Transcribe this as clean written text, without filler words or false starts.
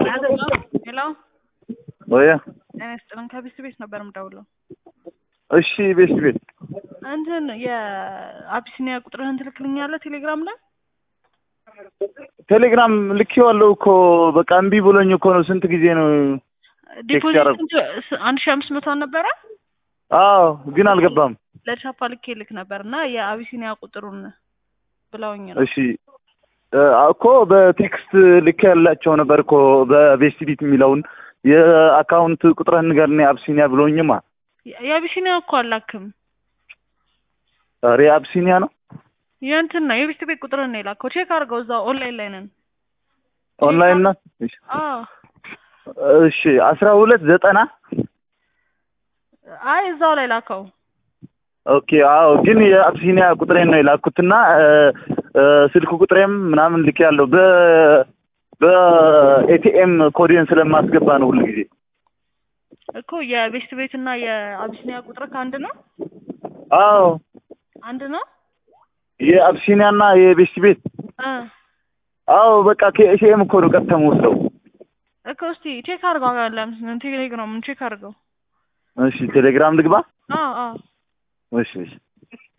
ሄሎ ወይ እኔ ከቢስት ቤት ነበር የምደውለው። እሺ ቤስት ቤት እንትን የአቢሲኒያ ቁጥርህን ትልክልኛለህ ቴሌግራም ላይ? ቴሌግራም ልኬዋለሁ እኮ በቃ እምቢ ብሎኝ እኮ ነው። ስንት ጊዜ ነው ዲፖዚት 1500 ነበረ? አዎ ግን አልገባም። ለቻፓ ልኬ ልክ ነበርና የአቢሲኒያ ቁጥሩን ብለውኝ ነው። እሺ እኮ በቴክስት ልክ ያላቸው ነበር እኮ በቤስት ቤት የሚለውን የአካውንት ቁጥርህን ንገረኝ አቢሲኒያ ብሎኝማ። የአቢሲኒያ እኮ አላክም። ኧረ አቢሲኒያ ነው የእንትን ነው የቤስት ቤት ቁጥርህን ነው የላከው። ቼክ አድርገው እዛው ኦንላይን ላይ ነን። ኦንላይን ነው? አዎ እሺ 1290 አይ እዛው ላይ ላከው። ኦኬ አዎ ግን የአቢሲኒያ ቁጥሬን ነው የላኩትና ስልክ ቁጥሬም ምናምን ልክ ያለው በኤቲኤም ኮዴን ስለማስገባ ነው ሁሉ ጊዜ እኮ የቤስት ቤት እና የአቢሲኒያ ቁጥር ከአንድ ነው? አዎ አንድ ነው። የአቢሲኒያና የቤስት ቤት አዎ በቃ ከኤቲኤም እኮ ነው ቀጥታ የምወስደው እኮ። እስቲ ቼክ አድርገው ለምን ቴሌግራም ቼክ አድርገው። እሺ ቴሌግራም ልግባ? አዎ እሺ